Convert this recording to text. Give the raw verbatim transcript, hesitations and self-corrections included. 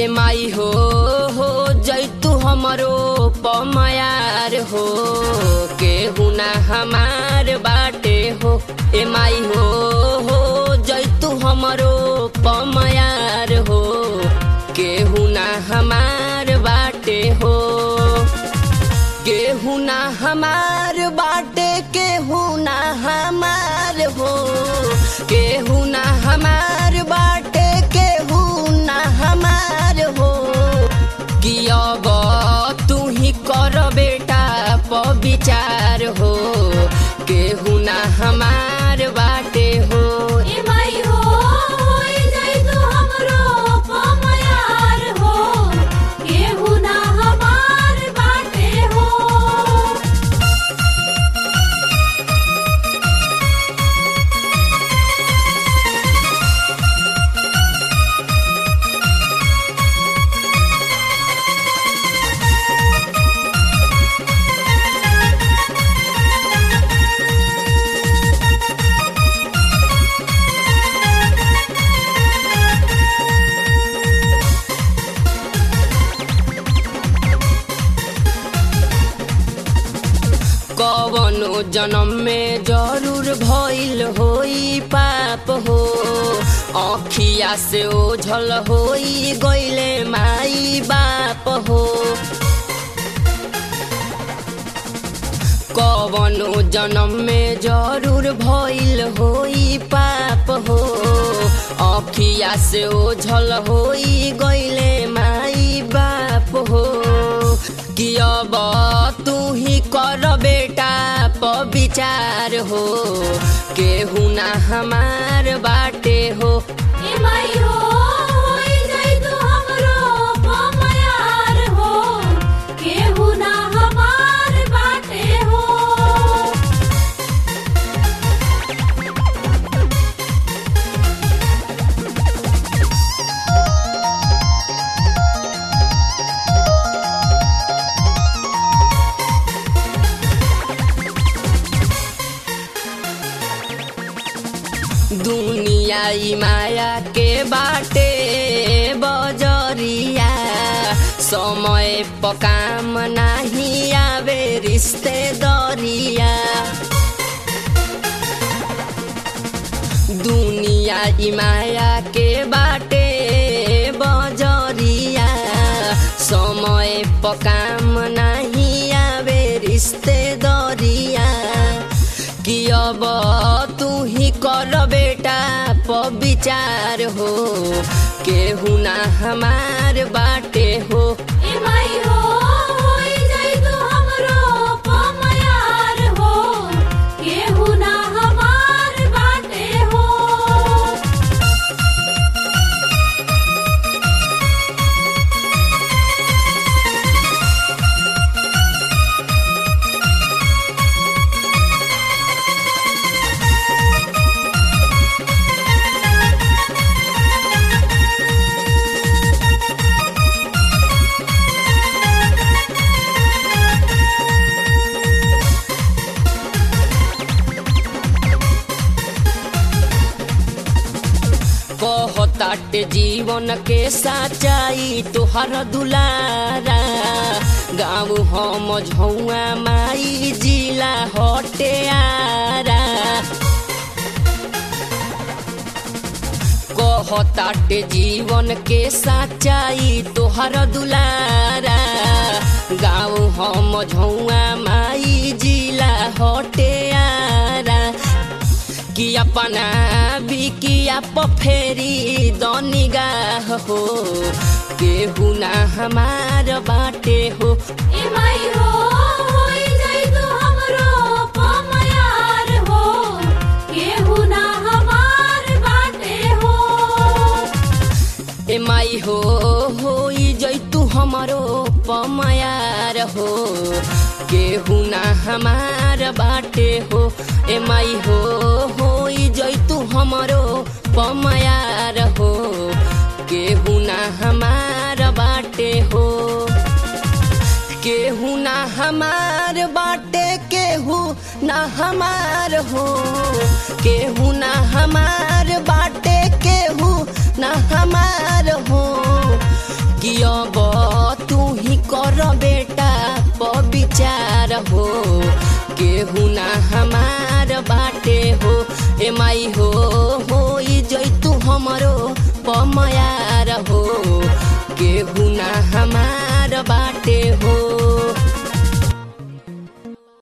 ए माई हो हो जैतु हमरो पमायार हो केहू ना हमार बाटे हो। ए माई हो हो जैतु हमरो पमायार हो केहू ना हमार बाटे हो। केहू ना हमार बाटे केहू ना हमार हो केहू ना हमार बाटे केहू ना हमार हो। कि अब तू ही कर बेटा प विचार हो केहू ना हमार बाटे हो। ए माई हो होई जैतु हमरो पमायार हो केहू ना हमार बाटे हो। कवनो जन्म में जरूर भइल होई पाप हो अखिया से ओझल होई गइले माई बाप हो। कवनो जन्म में जरूर भइल होई पाप हो अखिया से ओझल होई गइले माई बाप हो। कि अब तू ही कर बेटा प विचार हो केहू ना हमार बाटे हो। ए माई हो होई जैतु हमरो पमायार हो केहू ना हमार बाटे हो। दुनिया ई माया के बाटे बजरिया समय पकाम नाही आवे रिश्तेदारिया। दुनिया ई माया के बाटे बजरिया समय पकाम नाही आवे रिश्तेदारिया। कि अब तू ही कर बेटा प विचार हो केहू ना हमार बाटे हो। ए माई हो होई जैतु हमरो पमायार हो केहू ना हमार बाटे हो। कहताटे जीवन के सच्चाई तोहर दुलारा गाँव हम झौआ माई जिला हटे आरा। कहताटे जीवन के सच्चाई तोहर दुलारा गाँव हम झौआ माई जिला हटे आरा। कि अपना बिकिया प फेरी दनिगाह हो केहू ना हमार बाटे हो। ए माई हो होई जैतु हमरो पमायार हो केहू ना हमार बाटे हो। ए माई हो होई जैतु हमरो पमायार हो केहू ना हमार बाटे हो। ए माई हो होई जैतु हमरो पमायार हो केहू ना हमार बाटे हो। केहू ना हमार बाटे केहू ना हमार हो केहू ना हमार बाटे केहू ना हमार हो। कर बेटा प विचार हो केहू ना हमार बाटे हो ए माई हो हो जैतू हमरो पमयार हो केहू ना हमार बाटे हो।